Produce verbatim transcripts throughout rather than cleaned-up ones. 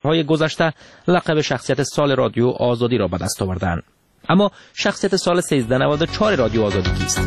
های گذشته لقب شخصیت سال رادیو آزادی را به دست آوردند. اما شخصیت سال سیزده نود و چهار رادیو آزادی کیست؟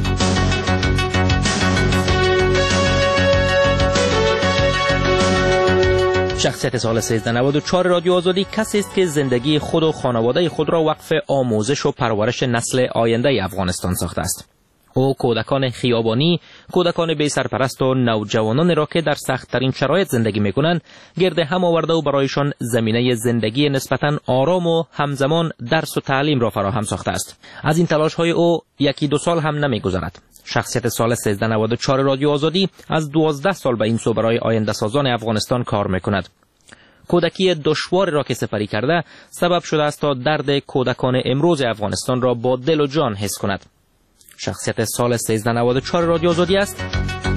شخصیت سال سیزده نود و چهار رادیو آزادی کسی است که زندگی خود و خانواده خود را وقف آموزش و پرورش نسل آینده افغانستان ساخته است. او کودکان خیابانی، کودکان بی سرپرست و نوجوانان را که در سخت‌ترین شرایط زندگی می‌کنند گرد هم آورده و برایشان زمینه زندگی نسبتاً آرام و همزمان درس و تعلیم را فراهم ساخته است. از این تلاش‌های او یکی دو سال هم نمی‌گذرد. شخصیت سال سیزده نود و چهار رادیو آزادی از دوازده سال به این سو برای آینده سازان افغانستان کار می‌کند. کودکی دشوار را که سپری کرده سبب شده است تا درد کودکان امروز افغانستان را با دل و جان حس کند. شخصیت سال سیزده نود و چهار رادیو آزادی است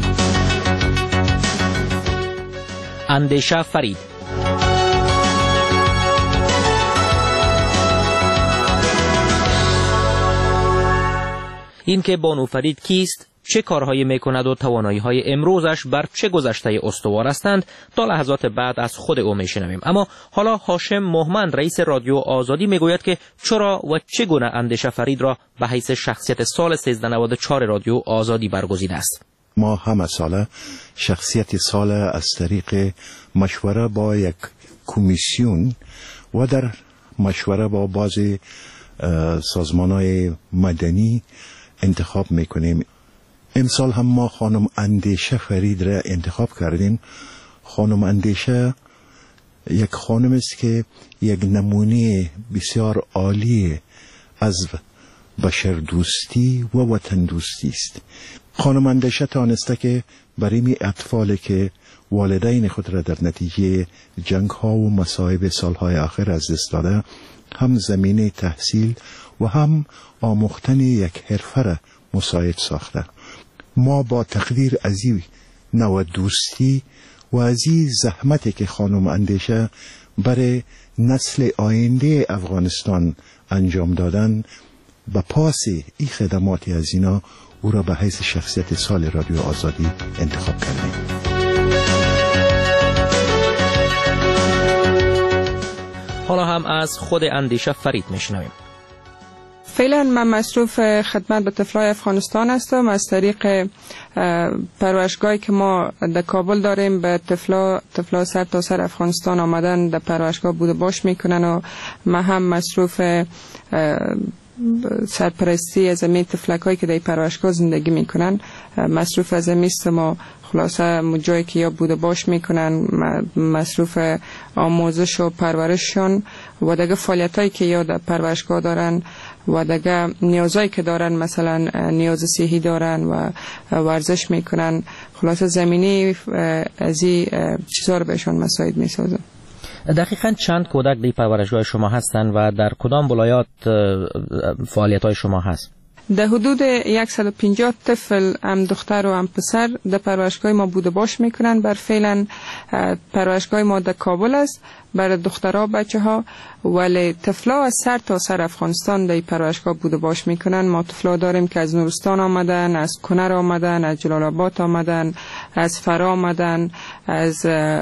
اندیشه فرید. این که بانو فرید کیست، چه کارهایی میکند و توانایی‌های امروزش بر چه گذشته استوار هستند تا لحظات بعد از خود او میشنویم. اما حالا هاشم مهمند رئیس رادیو آزادی میگوید که چرا و چگونه اندیشه فرید را به حیث شخصیت سال سیزده نود و چهار رادیو آزادی برگزیده است. ما همه ساله شخصیت سال از طریق مشوره با یک کمیسیون و در مشوره با بعضی سازمان‌های مدنی انتخاب میکنیم. امسال هم ما خانم اندیشه فرید را انتخاب کردیم. خانم اندیشه یک خانم است که یک نمونه بسیار عالی از بشر دوستی و وطن دوستی است. خانم اندیشه تانسته که برای می اطفالی که والدین خود را در نتیجه جنگ ها و مصائب سالهای آخر از دست داده هم زمینه تحصیل و هم آموختن یک حرفه را مساعد ساخته. ما با تقدیر از این نوع دوستی و از این زحمتی که خانم اندیشه برای نسل آینده افغانستان انجام دادن به پاس این خدماتی از اینا او را به حیث شخصیت سال رادیو آزادی انتخاب کردیم. حالا هم از خود اندیشه فرید میشنویم. فعلا من مصروف خدمت به طفلای افغانستان هستم. از طریق پرورشگاهی که ما در کابل داریم به طفلا طفلا سر تا سر افغانستان آمدن در پرورشگاه بود و باش میکنن و من هم مصروف سرپرستی از این طفلکایی که در پرورشگاه زندگی میکنن مصروف از این هستم و خلاصه جایی که یا بود و باش میکنن مصروف آموزش و پرورششون و دیگه فعالیتایی که یا در پرورشگاه دارن و دیگه نیازایی که دارن، مثلا نیاز صحی دارن و ورزش میکنن. خلاصه زمینی از این چیزا رو بهشون مساعد میسازن. دقیقاً چند کودک در پرورشگاه شما هستند و در کدام ولایات فعالیت‌های شما هست؟ در حدود صد و پنجاه طفل هم دختر و هم پسر در پرورشگاه ما بوده باش میکنن. بر فعلا پرورشگاه ما در کابل است برای دخترها بچه ها، ولی طفلا از سر تا سر افغانستان در پرورشگاه بوده باش میکنن. ما طفلا داریم که از نورستان آمدن، از کنر آمدن، از جلال آباد آمدن، از فرا آمدن، از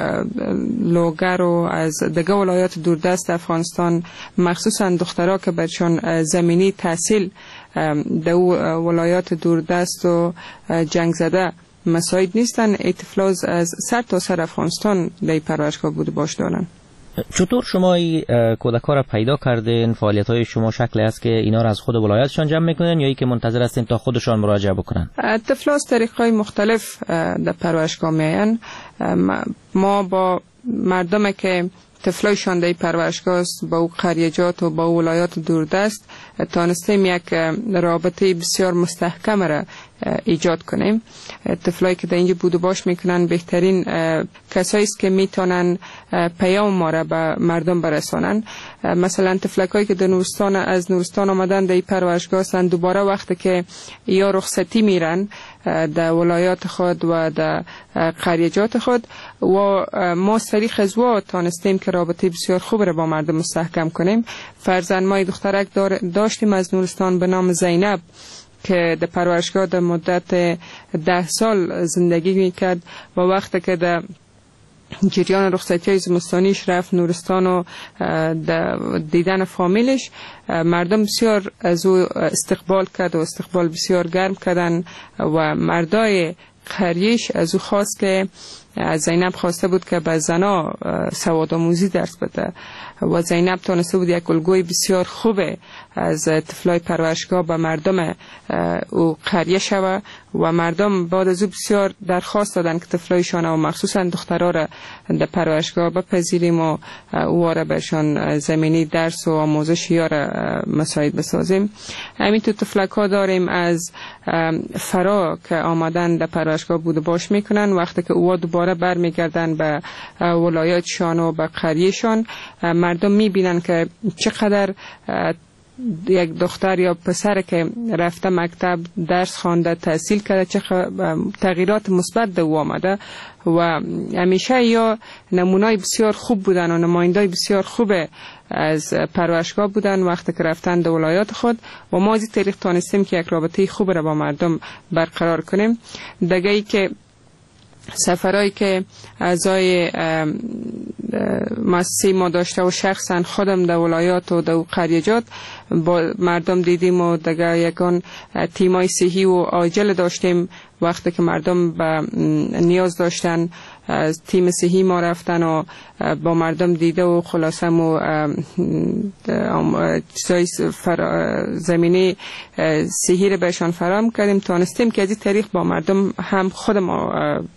لوگر و از دیگه ولایات دوردست افغانستان، مخصوصا دخترها که برشان زمینی تحصیل در ولایات دوردست و جنگ زده مساعد نیستن. اطفالاز از سر تا سر افغانستان در پرورشگاه بوده باش دارن. چطور شما این کودک‌ها را پیدا کردین؟ فعالیت‌های شما شکلی است که اینا را از خود ولایتشان جمع میکنن یا ای که منتظر هستین تا خودشان مراجعه بکنن؟ طفلا از طریق‌های مختلف در پرورشگاه میاین. ما با مردمی که طفلایشان در پرورشگاه است با او قریجات و با ولایات دوردست تانستیم یک رابطه بسیار مستحکم را ایجاد کنیم. طفلایی که در اینجا بود و باش میکنن بهترین کسایی است که میتونن پیام ما را به مردم برسانن. مثلا طفلکایی که در نورستان از نورستان آمدن در پرورشگاه هستند، دوباره وقتی که یا رخصتی میرن در ولایات خود و در قریجات خود و ما طریق از وا تانستیم که رابطه بسیار خوب را با مردم مستحکم کنیم. فرزند ما دخترک داشتیم از نورستان به نام زینب که در پرورشگاه در مدت ده سال زندگی میکرد و وقتی که در جریان رخصتی های زمستانیش رفت نورستان و دیدن فامیلش، مردم بسیار از او استقبال کرد و استقبال بسیار گرم کردن و مردای قریش از او خواست که از زینب خواسته بود که به زنا سوادآموزی درس بده و زینب تونسته بود یک الگوی بسیار خوبه از طفلای پرورشگاه به مردم او قریه شوه و مردم بعد از او بسیار درخواست دادن که طفلایشان و مخصوصا دخترها را در پرورشگاه بپذیریم و او را برشان زمینی درس و آموزش یا را مساعد بسازیم. همین تو طفلک ها داریم از فرا که آمدن در پرورشگاه بود باش میکنن، وقتی که او دوباره برمیگردن به ولایتشان و به قریهشان مردم میبینن که چقدر یک دختر یا پسر که رفته مکتب درس خوانده تحصیل کرده چه تغییرات مثبت در او آمده و همیشه یا نمونای بسیار خوب بودن و نمایندای بسیار خوب از پرورشگاه بودن وقتی که رفتن در ولایات خود و ما از این طریق تانستیم که یک رابطه خوب را با مردم برقرار کنیم. دیگه ای که سفرهایی که اعضای مؤسسه ما داشته و شخصا خودم در ولایات و در قریجات با مردم دیدیم و دیگه یکان تیمای صحی و عاجل داشتیم وقتی که مردم به نیاز داشتن از تیم صحی ما رفتن و با مردم دیده و خلاصه و چیزای زمینی صحی رو بهشان فراهم کردیم. تانستیم که از این طریق با مردم هم خود ما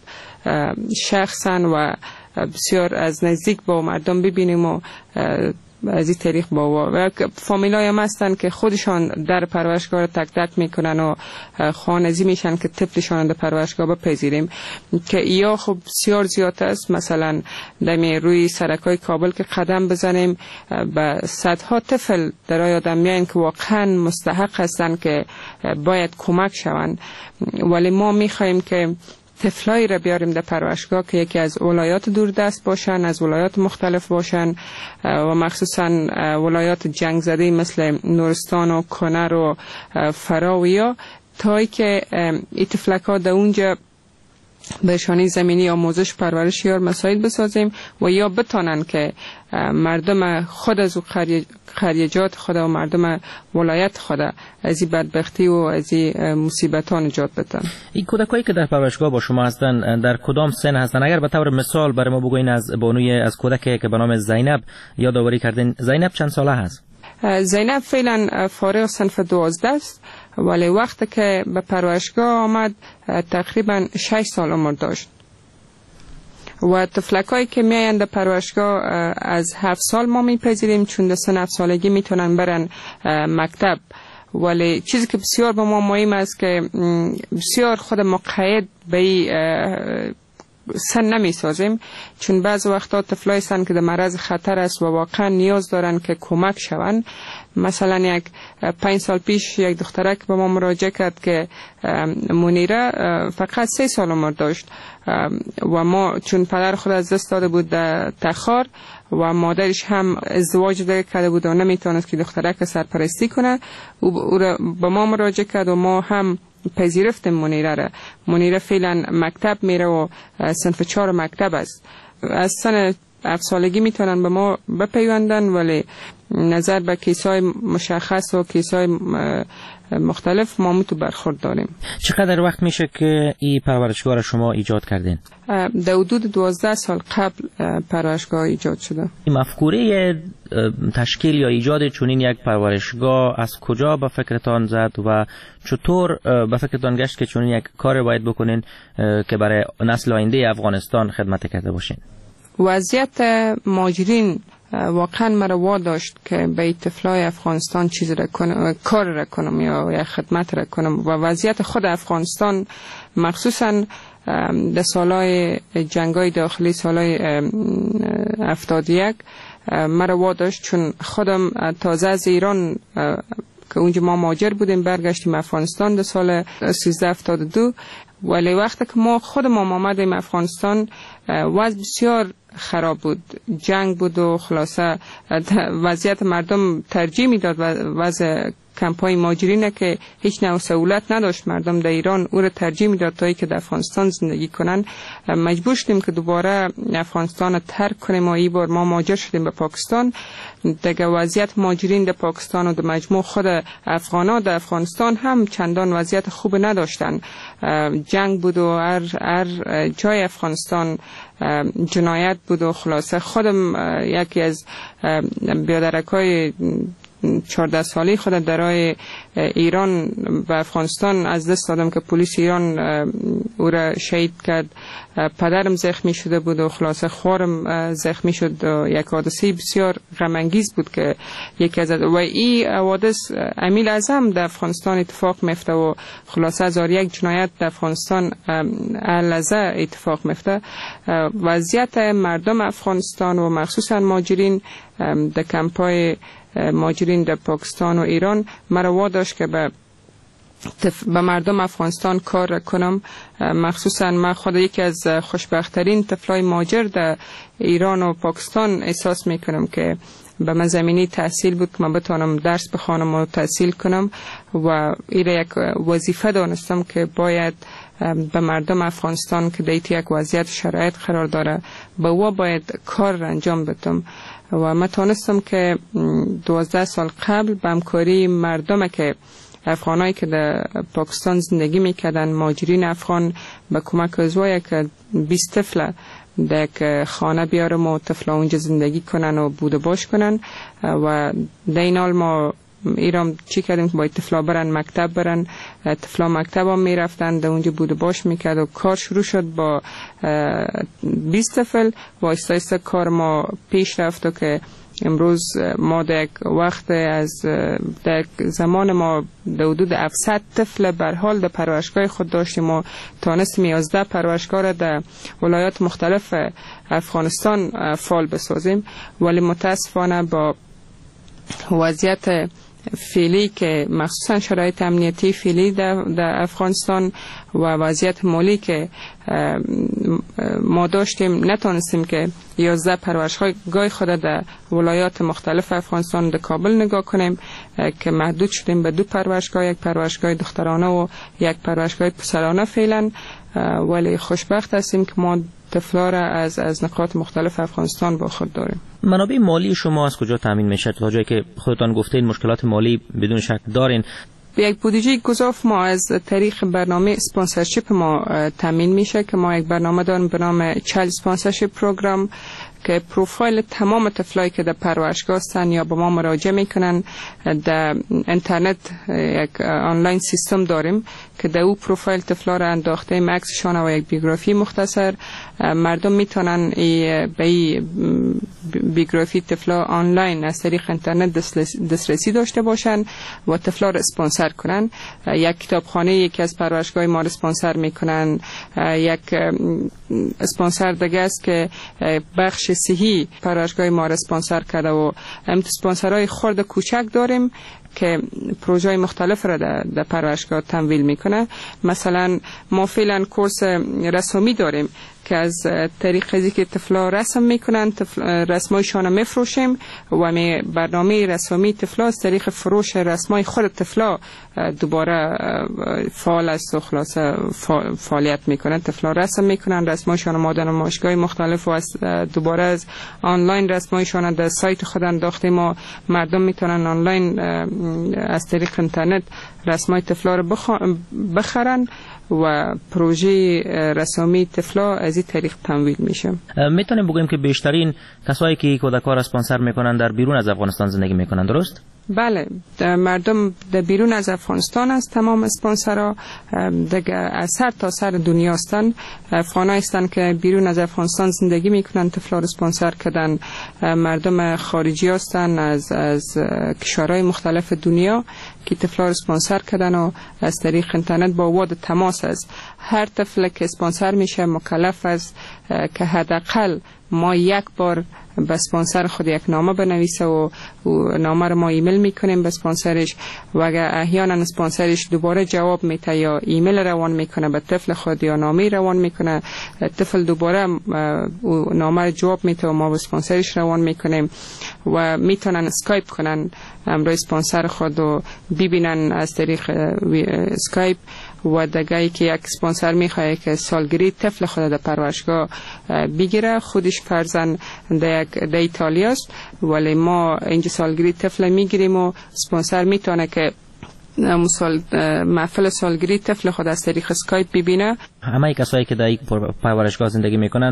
شخصا و بسیار از نزدیک با مردم ببینیم و از این طریق با و فامیلای هم هستن که خودشان در پرورشگاه تک تک میکنن و خوانزی میشن که طفلشان در پرورشگاه بپذیریم که یا خب بسیار زیاد است. مثلا دمی روی سرکای کابل که قدم بزنیم به صدها طفل در آیادم میاین که واقعا مستحق هستن که باید کمک شوند، ولی ما میخوایم که طفلایی را بیاریم در پرورشگاه که یکی از ولایات دوردست باشن، از ولایات مختلف باشن و مخصوصا ولایات جنگ زده مثل نورستان و کنر و فراویا تایی که این طفلک ها در اونجا بهشانی زمینی آموزش پرورش یار مساعد بسازیم و یا بتانن که مردم خود از قریجات خود و مردم ولایت خود از این بدبختی و از این مصیبت ها نجات بدن. این کودکایی که در پرورشگاه با شما هستن در کدام سن هستن؟ اگر به طور مثال برای ما بگوین از بانوی از کودکی که به نام زینب یادآوری کردین، زینب چند ساله هست؟ زینب فعلا فارغ صنف دوازده است ولی وقتی که به پرورشگاه آمد تقریبا شش سال عمر داشت و طفلکایی که میایند در پرورشگاه از هفت سال ما میپذیریم چون در سن هفت سالگی میتونن برن مکتب. ولی چیزی که بسیار به ما مهم است که بسیار خود مقید به سن نمی سازیم چون بعض وقتا طفلای سن که در معرض خطر است و واقعا نیاز دارن که کمک شون. مثلا یک پنج سال پیش یک دخترک به ما مراجعه کرد که منیره فقط سه سال عمر داشت و ما چون پدر خود از دست داده بود در تخار و مادرش هم ازدواج دیگه کرده بود و نمیتونست که دخترک سرپرستی کنه او به ما مراجعه کرد و ما هم پذیرفتیم منیره را. منیره فعلا مکتب میره و صنف چهار مکتب است. از سن هفت سالگی میتونن به ما بپیوندن ولی نظر به کیسای مشخص و کیسای مختلف ما متو برخورد داریم. چقدر وقت میشه که این پرورشگاه را شما ایجاد کردین؟ در حدود دوازده سال قبل پرورشگاه ایجاد شده. این مفکوره تشکیل یا ایجاد چنین یک پرورشگاه از کجا به فکرتان زد و چطور به فکرتان گشت که چنین یک کار باید بکنین که برای نسل آینده افغانستان خدمت کرده باشین؟ وضعیت مهاجرین واقعا مرا واداشت که به طفلای افغانستان چیز را کنم، کار را کنم یا یا خدمت را کنم و وضعیت خود افغانستان مخصوصا در سالهای جنگای داخلی سالهای هفتاد و یک مرا واداشت چون خودم تازه از ایران که اونجا ما مهاجر بودیم برگشتیم افغانستان در سال سیزده هفتاد و دو ولی وقتی که ما خودم آمدیم افغانستان وضع بسیار خراب بود، جنگ بود و خلاصه وضعیت مردم ترجیح میداد وضع کمپای مهاجرین که هیچ نوع سهولت نداشت مردم در ایران او را ترجیح میداد تا که در افغانستان زندگی کنن. مجبور شدیم که دوباره افغانستان را ترک کنیم و این بار ما مهاجر شدیم به پاکستان. دیگه وضعیت مهاجرین در پاکستان و در مجموع خود افغانا در افغانستان هم چندان وضعیت خوب نداشتن. جنگ بود و هر, هر جای افغانستان جنایت بود و خلاصه خودم یکی از بیادرکای چهارده سالی خود درای ایران و افغانستان از دست دادم که پلیس ایران او را شهید کرد. پدرم زخمی شده بود و خلاصه خوارم زخمی شد. یک حادثه بسیار غم انگیز بود که یکی از و این حوادث امیل اعظم در افغانستان اتفاق میفته و خلاصه هزار یک جنایت در افغانستان لحظه اتفاق میفته. وضعیت مردم افغانستان و مخصوصا مهاجرین در کمپای مهاجرین در پاکستان و ایران مرا واداشت که به به مردم افغانستان کار کنم. مخصوصا من خود یکی از خوشبخت‌ترین طفلای مهاجر در ایران و پاکستان احساس میکنم که به من زمینی تحصیل بود که من بتونم درس بخوانم و تحصیل کنم و این یک وظیفه دانستم که باید به مردم افغانستان که دیت یک وضعیت شرایط قرار داره به او باید کار انجام بدم و من تانستم که دوازده سال قبل به همکاری مردم که افغانایی که در پاکستان زندگی میکردن مهاجرین افغان به کمک از وای که بیست طفل در یک خانه بیارم و طفلا اونجا زندگی کنن و بود باش کنن و در این حال ما ایران چی کردیم که باید طفلا برن مکتب برن. طفلا مکتب هم میرفتن در اونجا بود باش میکرد و کار شروع شد با بیست طفل و آیسته آیسته کار ما پیش رفت و که امروز ما در یک وقت از در زمان ما در حدود هفتصد طفل بر حال در پرورشگاه خود داشتیم و تانستیم یازده پرورشگاه را در ولایات مختلف افغانستان فعال بسازیم. ولی متاسفانه با وضعیت فعلی که مخصوصا شرایط امنیتی فعلی در, در افغانستان و وضعیت مالی که ما داشتیم نتونستیم که یازده پرورشگاه خود در ولایات مختلف افغانستان در کابل نگاه کنیم که محدود شدیم به دو پرورشگاه، یک پرورشگاه دخترانه و یک پرورشگاه پسرانه فعلا. ولی خوشبخت هستیم که ما طفلا را از از نقاط مختلف افغانستان با خود داریم. منابع مالی شما از کجا تامین میشه؟ تا جایی که خودتان گفتین مشکلات مالی بدون شک دارین. یک بودجه گزاف ما از طریق برنامه اسپانسرشیپ ما تامین میشه که ما یک برنامه داریم به نام چایلد اسپانسرشیپ پروگرام که پروفایل تمام طفلایی که در پرورشگاه هستن یا به ما مراجعه میکنن در اینترنت یک آنلاین سیستم داریم که در او پروفایل طفلا را انداخته ایم، عکسشان و یک بیوگرافی مختصر. مردم میتونن به این بیوگرافی طفلا آنلاین از طریق اینترنت دسترسی داشته باشن و طفلا را اسپانسر کنن. یک کتابخانه یکی از پرورشگاه ما را اسپانسر میکنن. یک اسپانسر دیگه است که بخش صحی پرورشگاه ما را اسپانسر کرده و هم اسپانسرهای خرد کوچک داریم که پروژه مختلف را در, در پرورشگاه تمویل میکنه. مثلا ما فعلا کورس رسمی داریم که از طریق ازی که طفلا رسم میکنن رسمایشان میفروشیم و می برنامه رسمی طفلا از طریق فروش رسمای خود طفلا دوباره فعال است و خلاصه فعالیت میکنن. طفلا رسم میکنن رسمایشان ما در نمایشگاه مختلف و از دوباره از آنلاین رسمایشان در سایت خود انداخته ما مردم میتونن آنلاین از طریق اینترنت رسمای طفلا رو بخرن و پروژه رسمی طفلا از این طریق تمویل میشه. میتونیم بگوییم که بیشترین کسایی که کودک‌ها را اسپانسر میکنن در بیرون از افغانستان زندگی میکنن، درست؟ بله، مردم در بیرون از افغانستان است. تمام اسپانسرها دیگه از سر تا سر دنیا هستند. افغانایی هستند که بیرون از افغانستان زندگی میکنن طفلا را اسپانسر کردن. مردم خارجی هستند از از کشورهای مختلف دنیا که طفلا را اسپانسر کردن و از طریق اینترنت با واد تماس است. هر طفل که اسپانسر میشه مکلف است که حداقل ما یک بار به اسپانسر خود یک نامه بنویسه و نامه رو ما ایمیل میکنیم به اسپانسرش و اگر احیانا اسپانسرش دوباره جواب میده یا ایمیل روان میکنه به طفل خود یا نامه روان میکنه، طفل دوباره نامه رو جواب میده و ما به اسپانسرش روان میکنیم و میتونن اسکایپ کنن امروی اسپانسر خود و ببینن از طریق اسکایپ و دگایی که یک اسپانسر میخواه که سالگیری طفل خود در پرورشگاه بگیره، خودش فرزن در ایتالیا است ولی ما اینجا سالگیری طفل میگیریم و اسپانسر میتونه که مثال محفل سالگیری طفل خود از طریق اسکایپ ببینه. همه کسایی که در یک پرورشگاه زندگی میکنن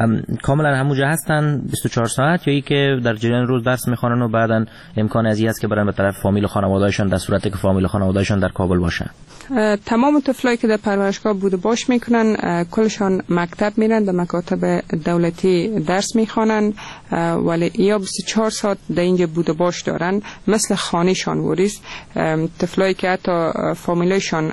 کاملا همونجا هستن بیست و چهار ساعت یا ای که در جریان روز درس میخوانن و بعداً امکان از این است که برن به طرف فامیل و خانواده‌شان در صورتی که فامیل و خانواده‌شان در کابل باشن؟ تمام طفلایی که در پرورشگاه بود باش میکنن کلشان مکتب میرن، در مکاتب دولتی درس میخوانن ولی یا بیست و چهار ساعت در اینجا بود باش دارن مثل خانهشان وریست. طفلایی که حتی فامیلشان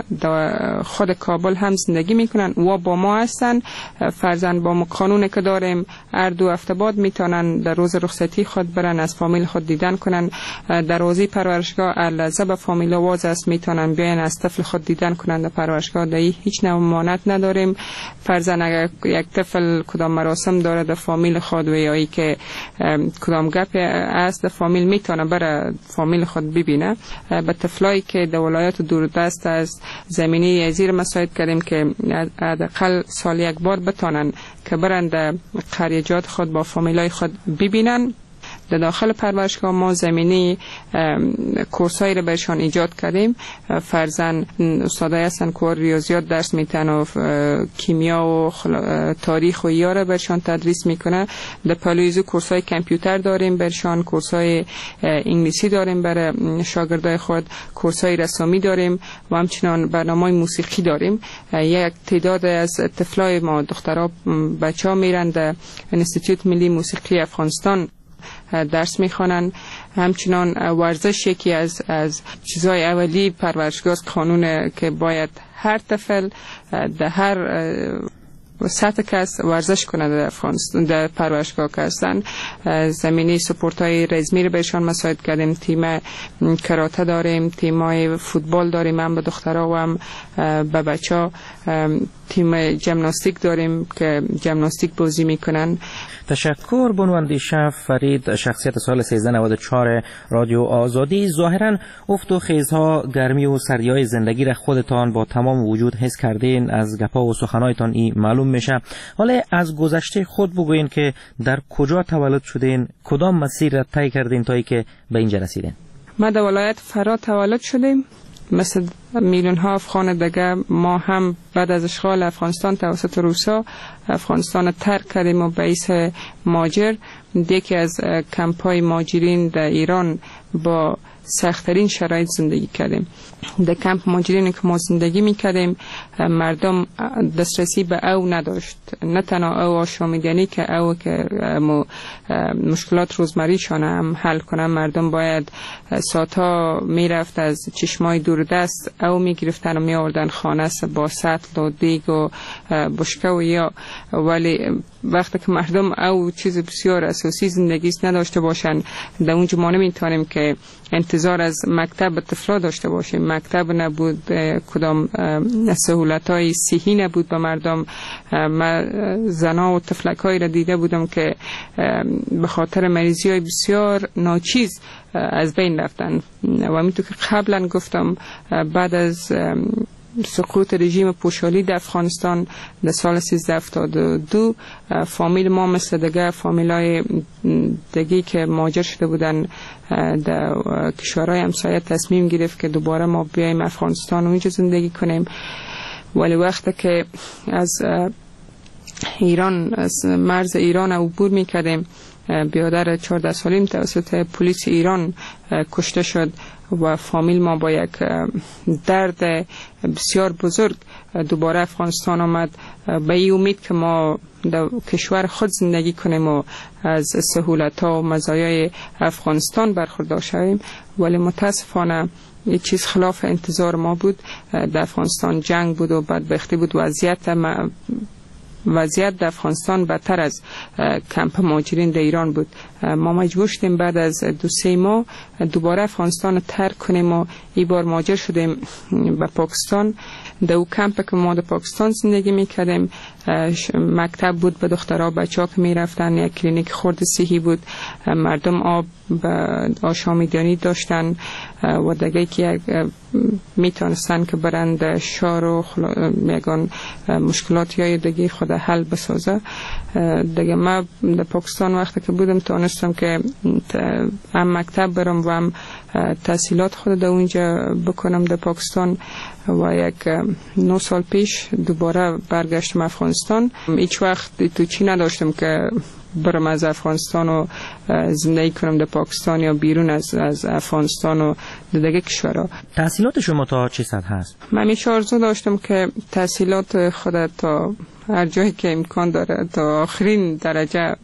خود کابل هم زندگی میکنن و با ما هستن، فرزن با ما قانون که داریم هر دو هفته بعد میتونن در روز رخصتی خود برن از فامیل خود دیدن کنن. در روزی پرورشگاه لحظه به فامیل واز است میتونن بیان از طفل خود دیدن کنن. در پرورشگاه در هیچ نوع مانعت نداریم. فرزن اگر یک طفل کدام مراسم داره در فامیل خود و یا ای که کدام گپ است در فامیل میتونه بره فامیل خود ببینه. به طفلایی که در ولایات دوردست از زمینی زیر مساعد کردیم که حداقل سال یک بار بتونن که برن در قریجات خود با فامیلای خود ببینن. در داخل پرورشگاه ما زمینی کورسایی رو برشان ایجاد کردیم. فرزن استادای هستن که ریاضیات درس میتن و کیمیا و تاریخ و یاره برشان تدریس میکنه. در پلویزو کورسای کامپیوتر داریم برشان، کورسای انگلیسی داریم برای شاگردای خود، کورسای رسامی داریم و همچنان برنامه موسیقی داریم. یک تعداد از طفلای ما دخترها بچه ها میرن در انستیتوت ملی موسیقی افغانستان درس میخوانن. همچنان ورزش یکی از از چیزهای اولی پرورشگاه قانون که باید هر طفل در هر سطح کس ورزش کنه در افغانستان در پرورشگاه که هستن. زمینی سپورت های رزمی رو بهشان مساعد کردیم. تیم کراته داریم، تیم های فوتبال داریم هم به دخترها و هم به بچه ها. تیم جمناستیک داریم که جمناستیک بازی میکنن. تشکر بنواندیشه فرید، شخصیت سال سیزده نود و چهار رادیو آزادی. ظاهرا افت و خیزها، گرمی و سردی‌های زندگی را خودتان با تمام وجود حس کردین. از گپا و سخنایتان این معلوم میشه. حالا از گذشته خود بگوین که در کجا تولد شدین، کدام مسیر را طی کردین تا اینکه به اینجا رسیدین؟ ما در ولایت فرا تولد شدیم. مثل میلیون ها افغان دیگه ما هم بعد از اشغال افغانستان توسط روسا افغانستان ترک کردیم و به حیث ماجر یکی از کمپ‌های ماجرین در ایران با سخت‌ترین شرایط زندگی کردیم. در کمپ ماجرین که ما زندگی می‌کردیم مردم دسترسی به او نداشت، نه تنها او آشامیدنی که او که مشکلات روزمریشان هم حل کنن. مردم باید ساعتها میرفت از چشمای دوردست او میگرفتن و میآوردن خانه با سطل و دیگ و بشکه و یا، ولی وقتی که مردم او چیز بسیار اساسی زندگی نداشته باشن در اونجا ما نمیتونیم که انتظار از مکتب طفلا داشته باشیم. مکتب نبود، کدام سهولت‌های صحی نبود به مردم. من زنا و تفلک‌هایی را دیده بودم که به خاطر مریضی‌های بسیار ناچیز از بین رفتن و همینطور که قبلا گفتم بعد از سقوط رژیم پوشالی در افغانستان در سال سیزده هفتاد و دو فامیل ما مثل دیگه فامیلای دیگه که مهاجر شده بودن در کشورهای همسایه تصمیم گرفت که دوباره ما بیایم افغانستان و اینجا زندگی کنیم. ولی وقتی که از ایران از مرز ایران عبور میکردیم بیادر چهارده سالیم توسط پلیس ایران کشته شد و فامیل ما با یک درد بسیار بزرگ دوباره افغانستان آمد به این امید که ما در کشور خود زندگی کنیم و از سهولت‌ها و مزایای افغانستان برخوردار شویم. ولی متاسفانه یک چیز خلاف انتظار ما بود. در افغانستان جنگ بود و بدبختی بود، وضعیت وضعیت در افغانستان بدتر از کمپ مهاجرین در ایران بود. ما مجبور شدیم بعد از دو سه ماه دوباره افغانستان رو ترک کنیم و این بار مهاجر شدیم به پاکستان. در او کمپ که ما در پاکستان زندگی میکردیم مکتب بود به دخترها بچه‌ها که میرفتن، یک کلینیک خرد صحی بود، مردم آب آشامیدنی داشتن و دیگه که میتونستن که برند شار و میگن مشکلات های دیگه خود حل بسازه. دیگه ما در پاکستان وقتی که بودم تونستم که هم مکتب برم و هم تحصیلات خود در اونجا بکنم در پاکستان و یک نه سال پیش دوباره برگشتم افغانستان. هیچ وقت تو چی نداشتم که برم از افغانستان و زندگی کنم در پاکستان یا بیرون از از افغانستان و دیگه کشورها. تحصیلات شما تا چه سطح هست؟ من همیشه آرزو داشتم که تحصیلات خود تا هر جایی که امکان داره تا آخرین درجه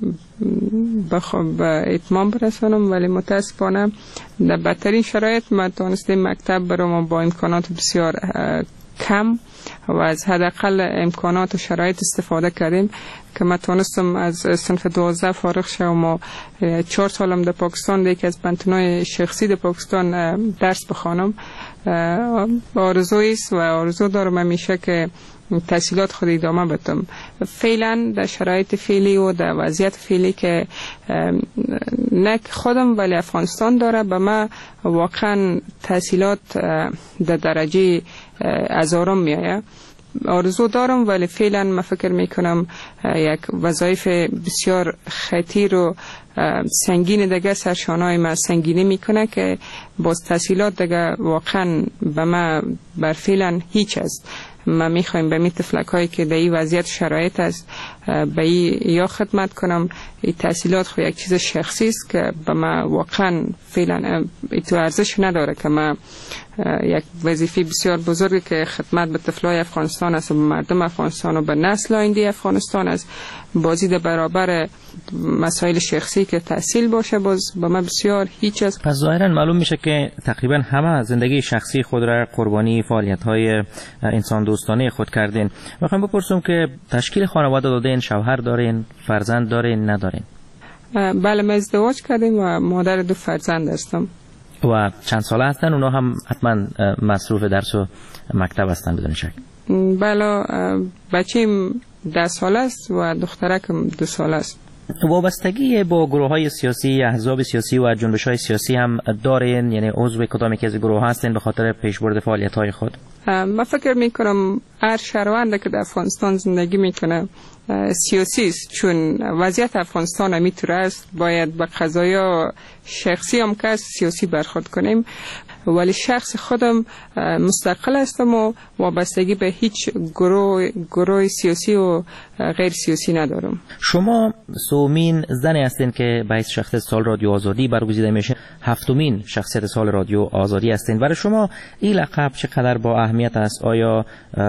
به اتمام برسانم، ولی متاسفانه در بدترین شرایط من تونستم مکتب برم و با امکانات بسیار کم و از حداقل امکانات و شرایط استفاده کردیم که من تونستم از صنف دوازده فارغ شدم و چهار سالم در پاکستان در یکی از پنتونای شخصی در پاکستان درس بخوانم. آرزویی است و آرزو دارم همیشه که تحصیلات خود ادامه بدم. فعلا در شرایط فعلی و در وضعیت فعلی که نه خودم ولی افغانستان داره به من واقعا تحصیلات در درجه هزارم میایه. آرزو دارم ولی فعلا من فکر میکنم یک وظایف بسیار خطیر و سنگین دیگه سرشانهای ما سنگینی میکنه که باز تحصیلات دیگه واقعا به من بر فعلا هیچ است. ما میخوایم به می تفلک هایی که در این وضعیت شرایط است به این یا خدمت کنم. این تحصیلات خود یک چیز شخصی است که به ما واقعا فعلا تو ارزش نداره که ما یک وظیفه بسیار بزرگی که خدمت به طفلای افغانستان است و به مردم افغانستان و به نسل آینده افغانستان است بازی در برابر مسائل شخصی که تحصیل باشه باز به ما بسیار هیچ است. پس ظاهرا معلوم میشه که تقریبا همه زندگی شخصی خود را قربانی فعالیت‌های انسان دوستانه خود کردین. میخوام بپرسم که تشکیل خانواده دادین، شوهر دارین، فرزند دارین، ندارین؟ بله ما ازدواج کردیم و مادر دو فرزند هستم. و چند ساله هستن؟ اونا هم حتما مصروف درس و مکتب هستن بدون شک. بله بچیم ده ساله است و دخترکم دو ساله است. وابستگی با گروه های سیاسی، احزاب سیاسی و جنبش های سیاسی هم دارین؟ یعنی عضو کدام یک از گروه هستین به خاطر پیشبرد فعالیت های خود؟ من فکر میکنم هر شهروند که در افغانستان زندگی میکنه سیاسی است، چون وضعیت افغانستان همیطور است. باید به قضایا شخصی هم که سیاسی برخورد کنیم، ولی شخص خودم مستقل هستم و وابستگی به هیچ گروه گروه سیاسی و غیر سیاسی ندارم. شما سومین زنی هستین که باعث شخصیت سال رادیو آزادی برگزیده میشه، هفتمین شخصیت سال رادیو آزادی هستین. برای شما این لقب چقدر با اهمیت است؟ آیا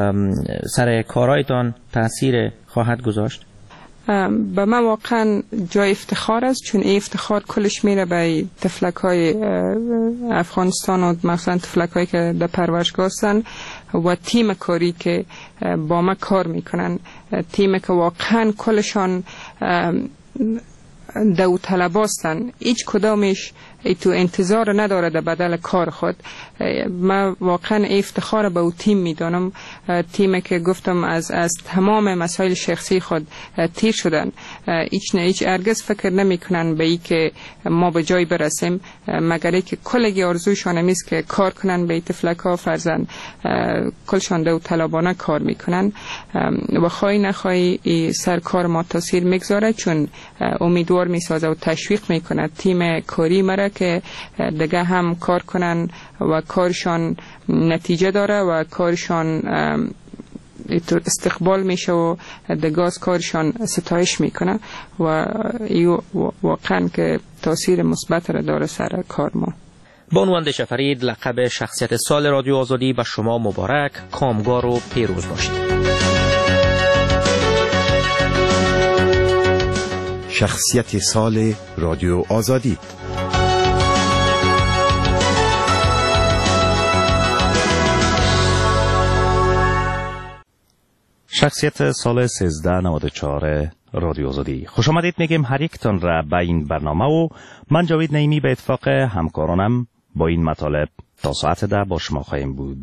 سر کارهایتان تاثیر خواهد گذاشت؟ به من واقعا جای افتخار است، چون این افتخار کلش میره به تفلک های افغانستان و مثلا تفلک هایی که در پرورشگاه هستن و تیم کاری که با ما کار میکنن، تیم که واقعا کلشان داوطلب هستن. هیچ کدامش تو انتظار نداره در بدل کار خود. من واقعا افتخار به او تیم میدانم، تیمی که گفتم از از تمام مسائل شخصی خود تیر شدن. هیچ نه هیچ ارگز فکر نمی کنن به ای که ما به جای برسیم، مگر ای که کلگی آرزوشان همیست که کار کنن به تفلک ها فرزند کلشان داوطلبانه کار میکنن و خواهی نخواهی سر کار ما تاثیر میگذاره، چون امیدوار میسازه و تشویق میکنه تیم کاری مرا که دیگه هم کار کنن و کارشان نتیجه داره و کارشان استقبال میشه و دیگه از کارشان ستایش میکنه و واقعا که تاثیر مثبت را داره سر کار ما. بانو اندیشه فرید، لقب شخصیت سال رادیو آزادی به شما مبارک، کامگار و پیروز باشید. شخصیت سال رادیو آزادی. شخصیت سال سیزده نود و چهار رادیو آزادی. خوش آمدید میگیم هر یک تان را به این برنامه و من جاوید نعیمی به اتفاق همکارانم با این مطالب تا ساعت ده با شما خواهیم بود.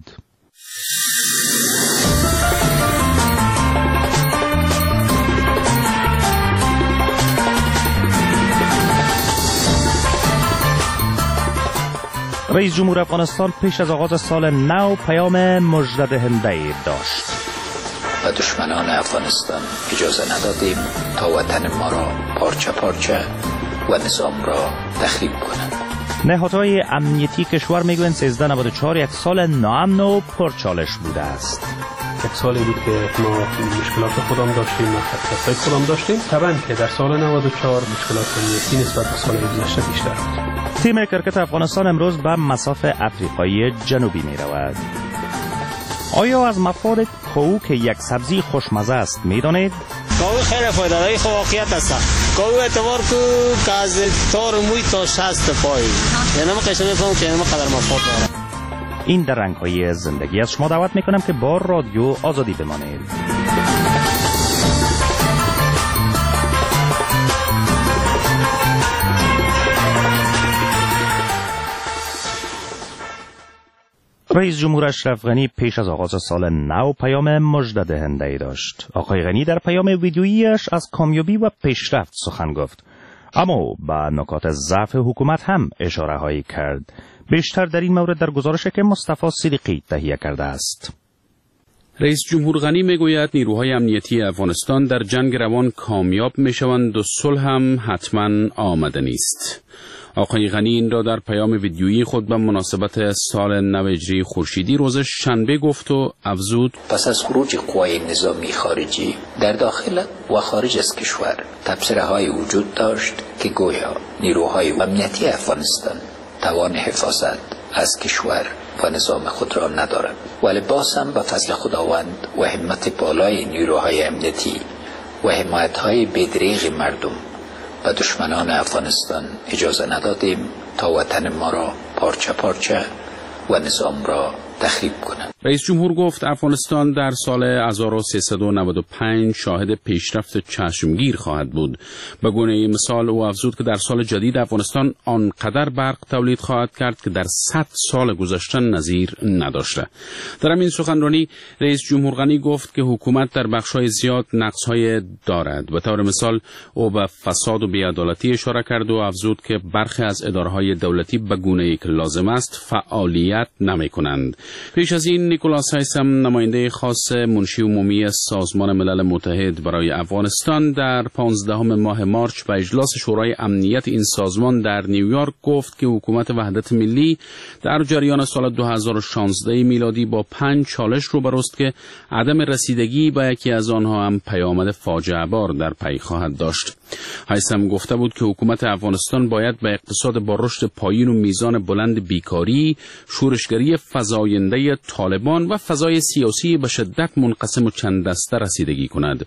رئیس جمهور افغانستان پیش از آغاز سال نو پیام مژده‌دهنده داشت. و دشمنان افغانستان اجازه ندادیم تا وطن ما را پارچه پارچه و نظام را تخریب کنند. نهادهای امنیتی کشور میگویند سیزده نود و چهار یک سال ناامن و پرچالش بوده است. یک سالی بود که ما مشکلات خودم داشتیم و خطرهای خودم داشتیم. طبعا که در سال نود و چهار مشکلات امنیتی نسبت به سال گذشته بیشتر بود. تیم کرکت افغانستان امروز به مصاف افریقای جنوبی می رود. آیا از مفاد کوهو که یک سبزی خوشمزه است می دانید؟ کوهو خیلی فایده داری، خب واقعیت است. کوهو اعتبار که از تار موی تا شست پای، یعنی من قشنگ میفهمم که اینم قدر مفاد داره. این در رنگ‌های زندگی از شما دعوت میکنم که با رادیو آزادی بمانید. رئیس جمهور اشرف غنی پیش از آغاز سال نو پیام مژده‌دهنده‌ای داشت. آقای غنی در پیام ویدیویی‌اش از کامیابی و پیشرفت سخن گفت، اما به نکات ضعف حکومت هم اشاره‌هایی کرد. بیشتر در این مورد در گزارشی که مصطفی صدیقی تهیه کرده است. رئیس جمهور غنی میگوید نیروهای امنیتی افغانستان در جنگ روان کامیاب میشوند و صلح هم حتما آمده نیست. آقای غنی این را در پیام ویدیویی خود به مناسبت سال نو هجری خورشیدی روز شنبه گفت و افزود: پس از خروج قوای نظامی خارجی در داخل و خارج از کشور تبصره‌های وجود داشت که گویا نیروهای امنیتی افغانستان توان حفاظت از کشور و نظام خود را ندارد، ولی باز هم به فضل خداوند و همت بالای نیروهای امنیتی و حمایت‌های بدریغ مردم و دشمنان افغانستان اجازه ندادیم تا وطن ما را پارچه پارچه و نظام را تخریب کنند. رئیس جمهور گفت افغانستان در سال هزار و سیصد و نود و پنج شاهد پیشرفت چشمگیر خواهد بود. به گونه مثال او افزود که در سال جدید افغانستان آنقدر برق تولید خواهد کرد که در صد سال گذشته نظیر نداشته. در همین سخنرانی رئیس جمهور غنی گفت که حکومت در بخش‌های زیاد نقص‌های دارد. به طور مثال او به فساد و بی‌عدالتی اشاره کرد و افزود که برخی از اداره‌های دولتی به گونه‌ای که لازم است فعالیت نمی‌کنند. پیش از این نیکولاس هایسم نماینده خاص منشی عمومی سازمان ملل متحد برای افغانستان در پانزدهم ماه مارچ به اجلاس شورای امنیت این سازمان در نیویورک گفت که حکومت وحدت ملی در جریان سال دو هزار و شانزده میلادی با پنج چالش روبروست که عدم رسیدگی به یکی از آنها هم پیامد فاجعه بار در پی خواهد داشت. هایسم گفته بود که حکومت افغانستان باید به اقتصاد با رشد پایین و میزان بلند بیکاری، شورشگری فزاینده طالبان و فضای سیاسی به شدت منقسم و چند دسته رسیدگی کند.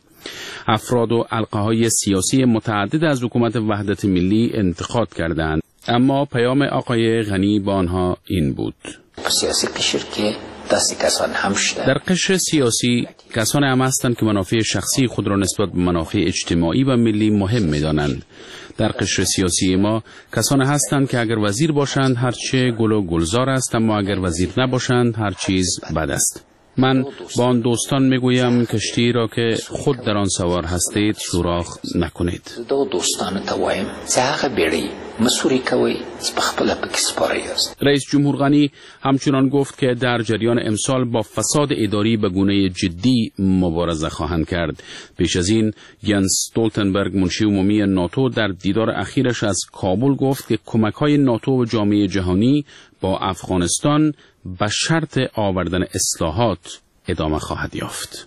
افراد و حلقه‌های سیاسی متعدد از حکومت وحدت ملی انتقاد کردند، اما پیام آقای غنی با آنها این بود: سیاسی قشر که دست کسان هم شده. در قشر سیاسی کسان هم هستند که منافع شخصی خود را نسبت به منافع اجتماعی و ملی مهم می‌دانند. در قشر سیاسی ما کسان هستند که اگر وزیر باشند هرچه گل و گلزار است، اما اگر وزیر نباشند هر چیز بد است. من با آن دوستان میگویم کشتی را که خود در آن سوار هستید سوراخ نکنید. دو دوستان توایم زاغ بیری مسوری کوي بخپل پکسپاری است. رئیس جمهور غنی همچنان گفت که در جریان امسال با فساد اداری به گونه جدی مبارزه خواهند کرد. پیش از این ینس استولتنبرگ منشی عمومی ناتو در دیدار اخیرش از کابل گفت که کمک‌های ناتو و جامعه جهانی با افغانستان به شرط آوردن اصلاحات ادامه خواهد یافت.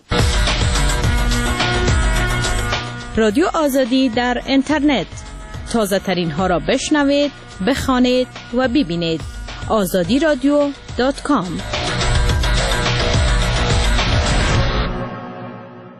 رادیو آزادی در اینترنت، تازه ترین ها را بشنوید، بخوانید و ببینید. آزادی رادیو دات کام.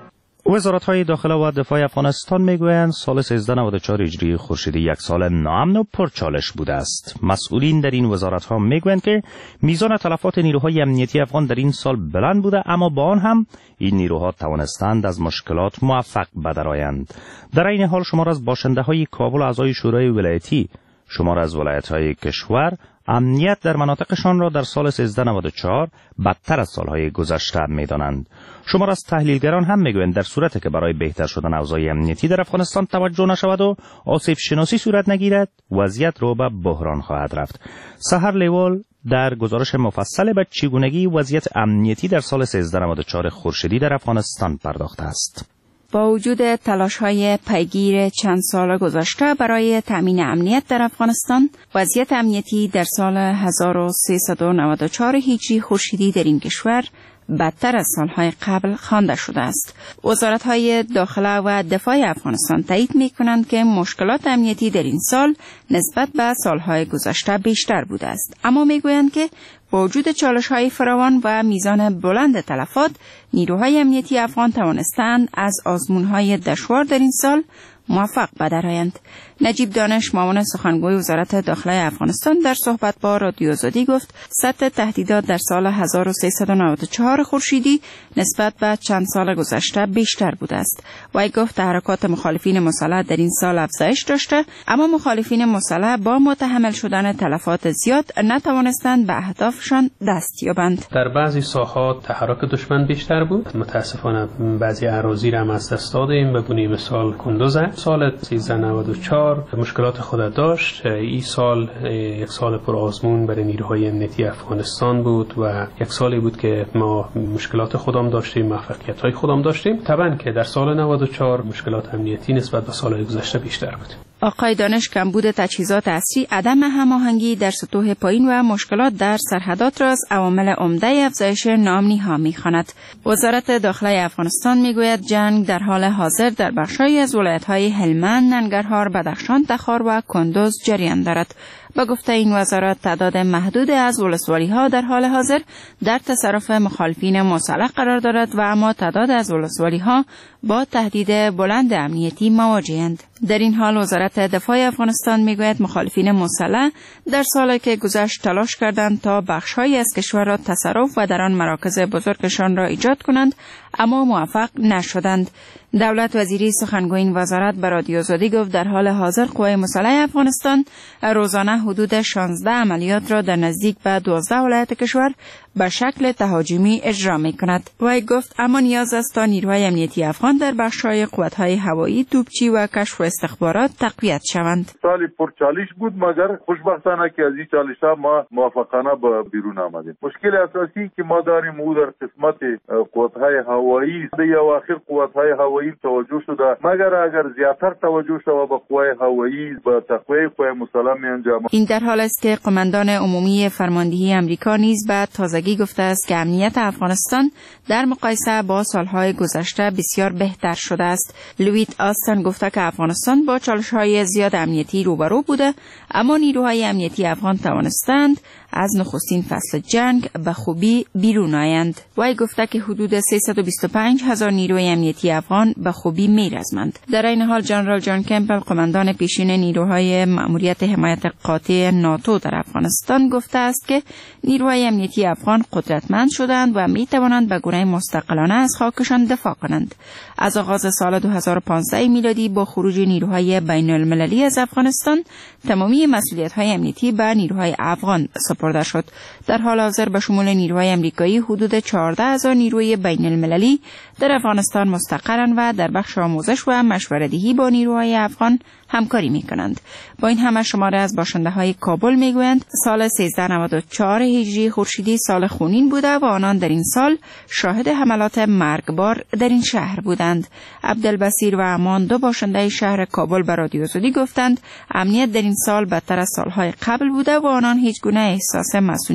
وزارت‌های داخله و دفاع افغانستان میگویند سال سیزده نود و چهار هجری خورشیدی یک سال ناامن و پرچالش بوده است. مسئولین در این وزارت‌ها میگویند که میزان تلفات نیروهای امنیتی افغان در این سال بلند بوده، اما با آن هم این نیروها توانستند از مشکلات موفق بدرآیند. در این حال شمار از باشنده‌های کابل و اعضای شورای ولایتی، شمار از ولایت‌های کشور امنیت در مناطقشان را در سال سیزده نود و چهار بدتر از سالهای گذشته می‌دانند. شمار از تحلیلگران هم میگویند در صورتی که برای بهتر شدن اوضاع امنیتی در افغانستان توجه نشود و آسیب شناسی صورت نگیرد، وضعیت رو به بحران خواهد رفت. سحر لیوال در گزارش مفصل به چگونگی وضعیت امنیتی در سال سیزده نود و چهار خورشیدی در افغانستان پرداخته است. با وجود تلاش‌های پیگیر چند سال گذشته برای تأمین امنیت در افغانستان، وضعیت امنیتی در سال هزار و سیصد و نود و چهار هجری خورشیدی در این کشور بدتر از سالهای قبل خوانده شده است. وزارت‌های داخله و دفاع افغانستان تایید می‌کنند که مشکلات امنیتی در این سال نسبت به سالهای گذشته بیشتر بوده است، اما می‌گویند که با وجود چالش‌های فراوان و میزان بلند تلفات، نیروهای امنیتی افغان توانستند از آزمون‌های دشوار در این سال موفق بدرآیند. نجیب دانش، معاون سخنگوی وزارت داخله افغانستان، در صحبت با رادیو آزادی گفت سطح تهدیدات در سال هزار و سیصد و نود و چهار خورشیدی نسبت به چند سال گذشته بیشتر بوده است. وی گفت تحرکات مخالفین مسلح در این سال افزایش داشته، اما مخالفین مسلح با متحمل شدن تلفات زیاد نتوانستند به اهدافشان دست یابند. در بعضی ساحات تحرک دشمن بیشتر بود. متاسفانه بعضی اراضی را هم از دست دادیم، به گونه مثال کندوز. سال سیزده نود و چهار مشکلات خود داشت. این سال یک سال پر آزمون برای نیروهای امنیتی افغانستان بود و یک سالی بود که ما مشکلات خودم داشتیم، موفقیت‌های خودم داشتیم. طبعا که در سال نود و چهار مشکلات امنیتی نسبت به سال‌های گذشته بیشتر بود. آقای دانش کمبود تجهیزات عصری، عدم هماهنگی در سطوح پایین و مشکلات در سرحدات را از عوامل عمده افزایش ناامنی‌ها می‌خواند. وزارت داخله افغانستان می‌گوید جنگ در حال حاضر در بخش‌هایی از ولایت‌های هلمند، ننگرهار، بدخشان، تخار و کندوز جریان دارد. با گفته این وزارت تعداد محدود از ولسوالی‌ها در حال حاضر در تصرف مخالفین مسلح قرار دارد و اما تعداد از ولسوالی‌ها با تهدید بلند امنیتی مواجه‌اند. در این حال وزارت دفاع افغانستان میگوید مخالفین مسلح در سالی که گذشت تلاش کردند تا بخش‌هایی از کشور را تصرف و در آن مراکز بزرگشان را ایجاد کنند، اما موفق نشدند. دولت وزیری سخنگوی این وزارت به رادیو آزادی گفت در حال حاضر قوای مسلح افغانستان روزانه حدود شانزده عملیات را در نزدیک به دوازده ولایت کشور به شکل تهاجمی اجرا می‌کند. وی گفت اما نیاز است تا نیروهای امنیتی افغان در بخش‌های قوت‌های هوایی، توپچی و کشف و استخبارات تقویت شوند. سالی پرچالش بود، مگر خوشبختانه که از این چالش‌ها ما موفقانه به بیرون آمدیم. مشکل اساسی که ما داریم او در قسمت قوت‌های هوایی است. در اواخر قوت‌های هوایی توجه شده، مگر اگر زیاتر توجه شود به قوای هوایی به تقویت قوای مسلح می‌انجام. این در حال است که قماندان عمومی فرماندهی آمریکا نیز به تازگی گفته است که امنیت افغانستان در مقایسه با سالهای گذشته بسیار بهتر شده است. لویت آستن گفته که افغانستان با چالش‌های زیاد امنیتی روبرو بوده، اما نیروهای امنیتی افغان توانستند از نخستین فصل جنگ به خوبی بیرون آیند. وی گفته که حدود سیصد و بیست و پنج هزار نیروی امنیتی افغان به خوبی میرزمند. در این حال جنرال جان کمپبل، قماندان پیشین نیروهای مأموریت حمایت قاطع ناتو در افغانستان، گفته است که نیروهای امنیتی افغان قدرتمند شدند و می توانند به گونه مستقلانه از خاکشان دفاع کنند. از آغاز سال دو هزار و پانزده میلادی با خروج نیروهای بین المللی از افغانستان، تمامی مسئولیت‌های امنیتی به نیروهای افغان سپرده شد. در حال حاضر به شمول نیروهای آمریکایی حدود چهارده هزار نیروی بین المللی در افغانستان مستقرند و در بخش آموزش و مشوره‌دهی با نیروهای افغان همکاری می‌کنند. با این همه شماره از باشنده‌های کابل می‌گویند سال سیزده نود و چهار هجری خورشیدی سال خونین بوده و آنان در این سال شاهد حملات مرگبار در این شهر بودند. عبدالبصیر و امان، دو باشنده شهر کابل، به رادیو آزادی گفتند امنیت در این سال بدتر از سالهای قبل بوده و آنان هیچ گونه احساس مسئولیت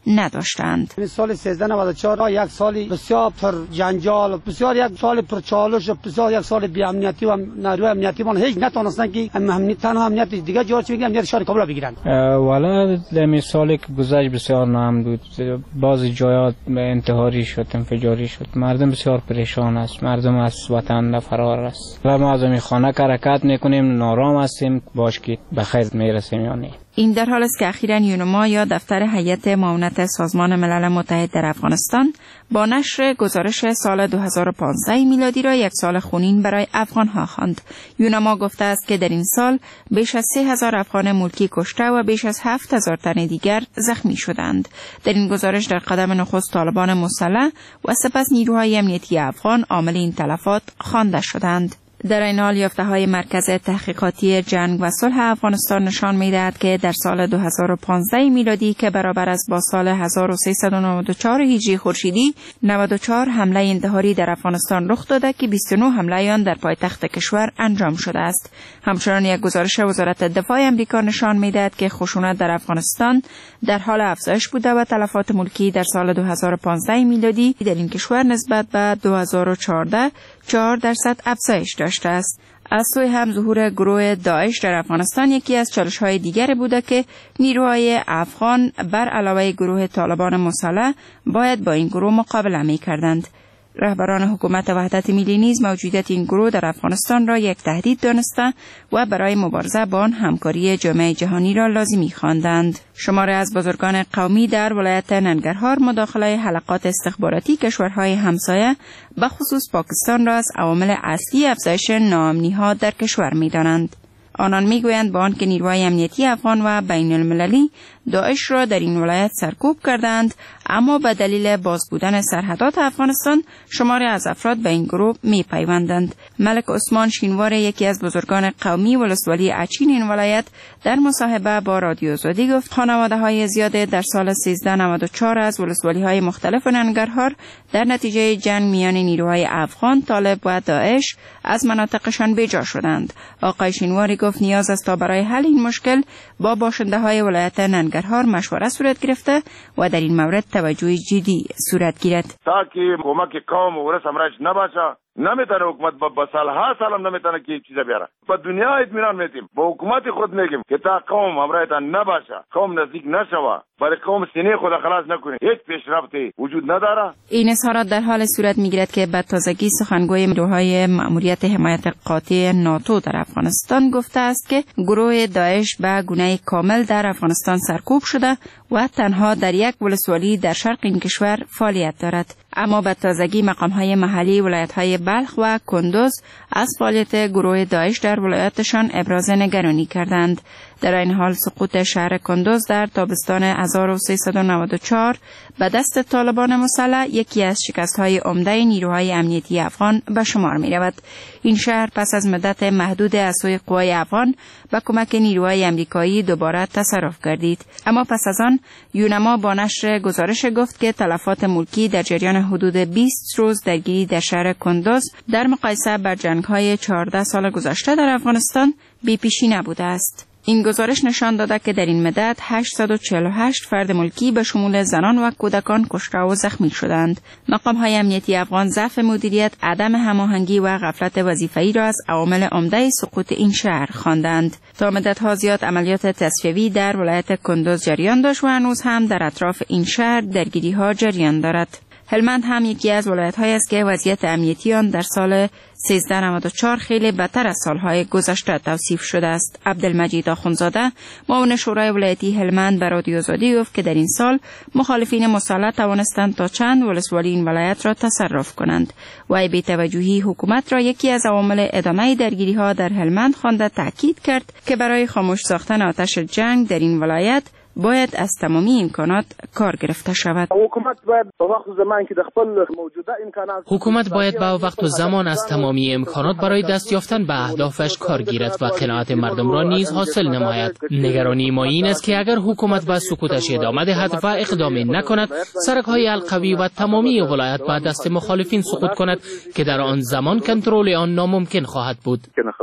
نداشتند. سال سیزده نود و چهار یک سال بسیار پر جنجال، بسیار یک سال پر چالش، بسیار یک سال بی امنیتی و نیروی امنیتی من هیچ نتونستن که امنیت تنها امنیت دیگه جوړ شي، امنیت شهر کابل بگیرن. والا در سالی که گذشت بسیار نام بود، بعضی جایات به انتحاری شد، انفجاری شد، مردم بسیار پریشان است، مردم از وطن فرار است. ما از این خانه حرکت میکنیم، نارام هستیم، باش که به خیر میرسیم یا نه. این در حال است که اخیراً یونما یا دفتر هیئت معاونت سازمان ملل متحد در افغانستان با نشر گزارش سال دو هزار و پانزده میلادی را یک سال خونین برای افغانها خواند. یونما گفته است که در این سال بیش از سه هزار افغان ملکی کشته و بیش از هفت هزار تن دیگر زخمی شدند. در این گزارش در قدم نخست طالبان مسلح و سپس نیروهای امنیتی افغان عامل این تلفات خوانده شدند. در این حال یافته‌های مرکز تحقیقاتی جنگ و صلح افغانستان نشان می‌دهد که در سال دو هزار و پانزده میلادی که برابر است با سال هزار و سیصد و نود و چهار هجری خورشیدی، نود و چهار حمله انتحاری در افغانستان رخ داده که بیست و نه حمله آن در پایتخت کشور انجام شده است. همچنان یک گزارش وزارت دفاع آمریکا نشان می‌دهد که خشونت در افغانستان در حال افزایش بوده و تلفات ملکی در سال دو هزار و پانزده میلادی در این کشور نسبت به دو هزار و چهارده چهار درصد افزایش داشته است. از سوی هم ظهور گروه داعش در افغانستان یکی از چالش‌های دیگر بوده که نیروهای افغان بر علاوه گروه طالبان مسلح باید با این گروه مقابله می‌کردند. رهبران حکومت وحدت ملی نیز موجودیت این گروه در افغانستان را یک تهدید دانسته و برای مبارزه با آن همکاری جامعه جهانی را لازمی خواندند. شماری از بزرگان قومی در ولایت ننگرهار مداخله حلقات استخباراتی کشورهای همسایه به خصوص پاکستان را از عوامل اصلی افزایش ناامنی‌ها در کشور می‌دانند. آنان میگویند با آنکه نیروهای امنیتی افغان و بین المللی داعش را در این ولایت سرکوب کردند، اما به دلیل باز بودن سرحدات افغانستان شماری از افراد به این گروه می پیوندند. ملک عثمان شینوار، یکی از بزرگان قومی ولسوالی اچین این ولایت، در مصاحبه با رادیو آزادی گفت خانواده های زیاده در سال سیزده نود و چهار از ولسوالی های مختلف ننگرهار در نتیجه جنگ میان نیروهای افغان، طالب و داعش از مناطقشان بیجا شدند. آقای شینواری گفت نیاز است تا برای حل این مشکل با باشنده های ولایت ننگرهار مشوره صورت گرفته و در این مورد توجه جدی صورت گیرد. تا که کمک قوم و رسم راش نباشه، نمیتونه حکومت با سالها سالم نمیتونه که چیزا بیاره. با دنیا اطمینان میدیم، با حکومت خود میگیم که تا قوم همراهتان نباشه، قوم نزدیک نشوه، برای قوم سینه خود خلاص نکنه، هیچ پیشرفتی وجود نداره. این اظهارات در حال صورت میگیرد که به تازگی سخنگوی نیروهای مأموریت حمایت قاطع ناتو در افغانستان گفته است که گروه داعش به گونه کامل در افغانستان سرکوب شده و تنها در یک ولسوالی در شرق این کشور فعالیت دارد. اما به تازگی مقام‌های محلی ولایت‌های بلخ و کندوز از فعالیت گروه داعش در ولایتشان ابراز نگرانی کردند. در این حال سقوط شهر کندوز در تابستان هزار و سیصد و نود و چهار به دست طالبان مسلح یکی از شکست‌های عمده نیروهای امنیتی افغان به شمار می‌رود. این شهر پس از مدت محدود از سوی قوای افغان با کمک نیروهای آمریکایی دوباره تصرف گردید. اما پس از آن یونما با نشر گزارش گفت که تلفات ملکی در جریان حدود بیست روز درگیری در شهر کندوز در مقایسه با جنگ‌های چهارده سال گذشته در افغانستان بی‌پیشی نبوده است. این گزارش نشان داده که در این مدت هشتصد و چهل و هشت فرد ملکی به شمول زنان و کودکان کشته و زخمی شدند. مقام‌های امنیتی افغان ضعف مدیریت، عدم هماهنگی و غفلت وظیفه‌ای را از عوامل عمده سقوط این شهر خواندند. تا مدت‌ها زیاد عملیات تصفیه‌ای در ولایت کندوز جریان داشت و هنوز هم در اطراف این شهر درگیری‌ها جریان دارد. هلمند هم یکی از ولایت‌هایی است که وضعیت امنیتی آن در سال سیزده نود و چهار خیلی بدتر از سالهای گذشته توصیف شده است. عبدالمجید آخوندزاده، معاون شورای ولایتی هلمند، به رادیو آزادی گفت که در این سال مخالفین مسلح توانستند تا چند ولسوالی این ولایت را تصرف کنند. و بی توجهی حکومت را یکی از عوامل ادامه درگیری‌ها در هلمند خوانده تاکید کرد که برای خاموش ساختن آتش جنگ در این ولایت باید از تمامی امکانات کار گرفته شود. حکومت باید با وقت و زمان که خپل موجوده امکانات حکومت باید با وقت و زمان از تمامی امکانات برای دست یافتن به اهدافش کار گیرد و قناعت مردم را نیز حاصل نماید. نگرانی ما این است که اگر حکومت به سکوتش ادامه دهد و اقدامی نکند، سرک‌های القوی و تمامی ولایت به دست مخالفین سقوط کند که در آن زمان کنترل آن ناممکن خواهد بود.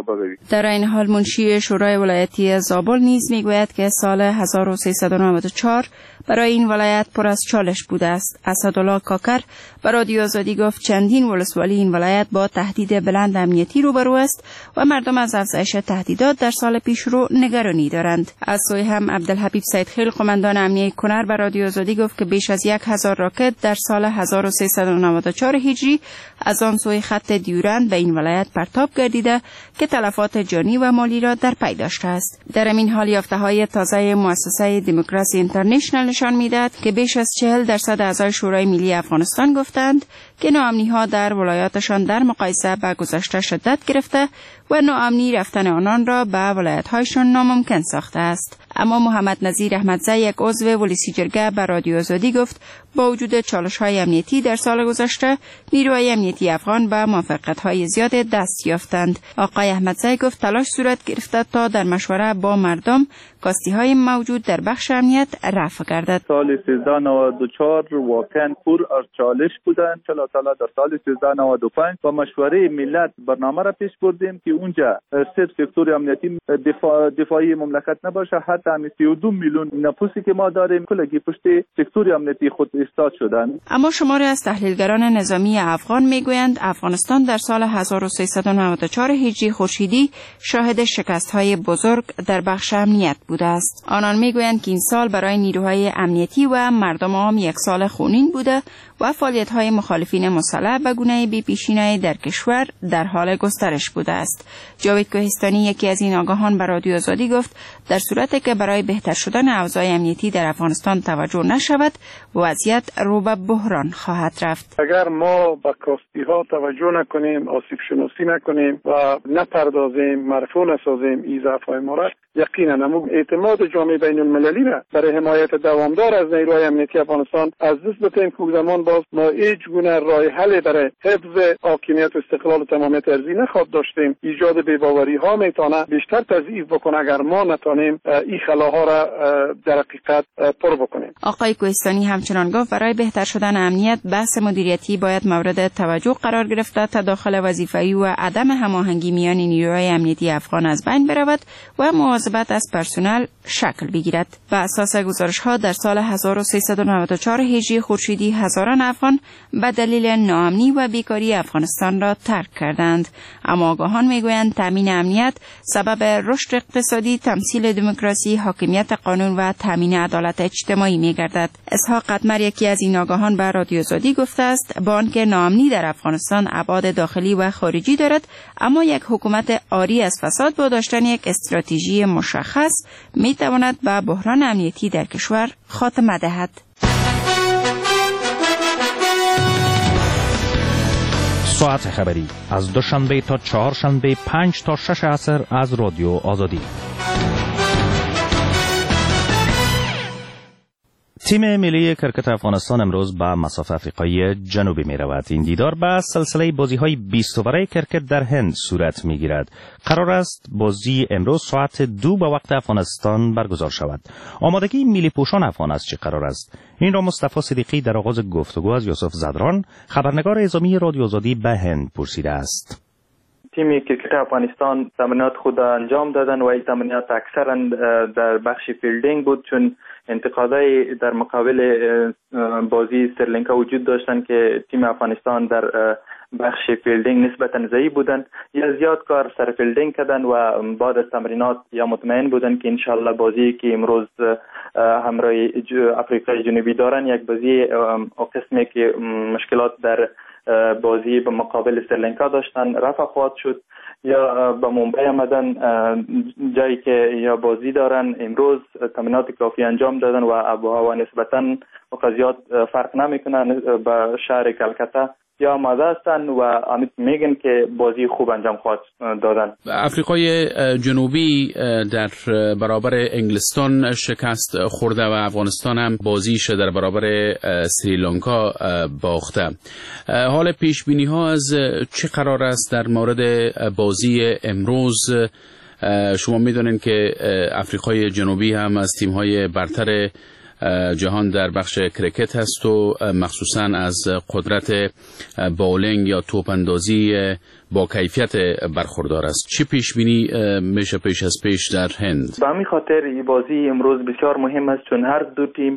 در این حال منشی شورای ولایتی زابل نیز میگوید که سال هزار و سیصد و نود و چهار برای این ولایت پر از چالش بوده است. اسدالله کاکر به رادیو آزادی گفت چندین ولسوالی این ولایت با تهدید بلند امنیتی روبرو است و مردم از افزایش تهدیدات در سال پیشرو نگرانی دارند. از سوی هم عبدالحبیب سیدخیل قماندان امنیه کنر به رادیو آزادی گفت که بیش از یک هزار راکت در سال هزار و سیصد و نود و چهار هجری از آن سوی خط دیورند به این ولایت پرتاب گردیده که تلفات جانی و مالی را در پی داشته است. در این حال یافته‌های تازه مؤسسه دموکراسی اینترنشنال نشان می‌دهد که بیش از چهل درصد اعضای شورای ملی افغانستان گفتند که ناامنی‌ها در ولایاتشان در مقایسه با گذشته شدت گرفته و ناامنی رفتن آنان را به ولایت‌هایشان ناممکن ساخته است. اما محمد نظیر احمدزی یک عضو ولسی جرگه به رادیو آزادی گفت با وجود چالش‌های امنیتی در سال گذشته نیروهای امنیتی افغان به موفقیت‌های زیاد دست یافتند. آقای احمدزی گفت تلاش صورت گرفته تا در مشوره با مردم کاستی‌های موجود در بخش امنیت رفع گردد. سال سیزده نود و چهار واقعا پر از چالش بودند. چلا سالا در سال سیزده نود و پنج با مشوره ملت برنامه را پیش بردیم که اونجا صرف سکتور امنیتی دفاع دفاعی مملکت نباشه، حتی همین سی و دو میلیون نفوسی که ما داریم کلگی پشت سکتور امنیتی خود ایستاد شدند. اما شماری از تحلیلگران نظامی افغان میگویند افغانستان در سال هزار و سیصد و نود و چهار هجری خورشیدی شاهد شکست‌های بزرگ در بخش امنیت بوده است. آنان میگویند که این سال برای نیروهای امنیتی و مردم عام یک سال خونین بوده و فعالیت‌های مخالفین مسلح به گونه بی‌پیشینه‌ای در کشور در حال گسترش بوده است. جاوید کوهستانی یکی از این آگاهان به رادیو آزادی گفت در صورتی که برای بهتر شدن اوضاع امنیتی در افغانستان توجه نشود وضعیت رو به بحران خواهد رفت. اگر ما به کاستی‌ها توجه نکنیم، آسیب شناسی نکنیم و نپردازیم، مرفوع نسازیم این ضعف‌های ما را، یقینا نمو اعتماد جامعه بین المللی را برای حمایت دوامدار از نیروهای امنیتی افغانستان از دست بدهیم که زمان باز ما هیچ گونه راه حل برای حفظ حاکمیت و استقلال و تمامیت ارضی نخواهد داشتیم. ایجاد بی‌باوری ها میتونه بیشتر تضعیف بکنه اگر ما نتونیم این خلاها را در حقیقت پر بکنیم. آقای کوهستانی همچنان گفت برای بهتر شدن امنیت بحث مدیریتی باید مورد توجه قرار گرفته، تداخل وظیفه‌ای و عدم هماهنگی میان نیروهای امنیتی افغان از بین برود و مواظبت از پرسنل شکل بگیرد. بر اساس گزارش‌ها در سال هزار و سیصد و نود و چهار هجری خورشیدی هزاران افغان به دلیل ناامنی و بیکاری افغانستان را ترک کردند. اما آگاهان میگویند تامین امنیت سبب رشد اقتصادی، تمثیل دموکراسی، حاکمیت قانون و تامین عدالت اجتماعی میگردد. اسحاق قدمر یکی از این آگاهان به رادیو آزادی گفته است با آنکه ناامنی در افغانستان ابعاد داخلی و خارجی دارد، اما یک حکومت عاری از فساد با داشتن یک استراتژی مشخص میتواند به بحران امنیتی در کشور خاتمه دهد. ساعت خبری از دوشنبه تا چهارشنبه پنج تا شش عصر از رادیو آزادی. تیم ملی کرکت افغانستان امروز به مسافت افریقای جنوبی می رود. این دیدار به سلسله بازی های بیست اووره کرکت در هند صورت می گیرد. قرار است بازی امروز ساعت دو به وقت افغانستان برگزار شود. آمادگی ملی پوشان افغان است چه قرار است؟ این را مصطفی صدیقی در آغاز گفتگو از یوسف زدران، خبرنگار اعزامی رادیو آزادی به هند پرسیده است. تیم کرکت افغانستان تمرینات خود انجام دادن و این تمرینات اکثرا در بخش فیلدینگ بود، چون انتقادهای در مقابل بازی سریلانکا وجود داشتن که تیم افغانستان در بخش فیلدینگ نسبتا ضعیف بودن یا زیاد کار سر فیلدینگ کردن و بعد از تمرینات یا مطمئن بودن که انشالله بازی که امروز همراه افریقای جنوبی دارن یک بازی او قسمی که مشکلات در بازی به مقابل سریلانکا داشتن رفع خواهد شد یا به ممبئی آمدن جایی که یا بازی دارن امروز تمرینات کافی انجام دادن و آب و هوا نسبتا زیاد فرق نمیکنه به شهر کلکتا یا آماده هستن و امید میگن که بازی خوب انجام خواهد دادن. افریقای جنوبی در برابر انگلستان شکست خورده و افغانستان هم بازیش در برابر سریلانکا باخته. حال پیش بینی ها از چه قرار است در مورد بازی امروز؟ شما میدونین که افریقای جنوبی هم از تیم های برتر جهان در بخش کرکت هست و مخصوصا از قدرت باولینگ یا توپ اندازی با کیفیت برخوردار است. چی پیش بینی میشه پیش از پیش در هند؟ به همین خاطر این بازی امروز بسیار مهم است، چون هر دو تیم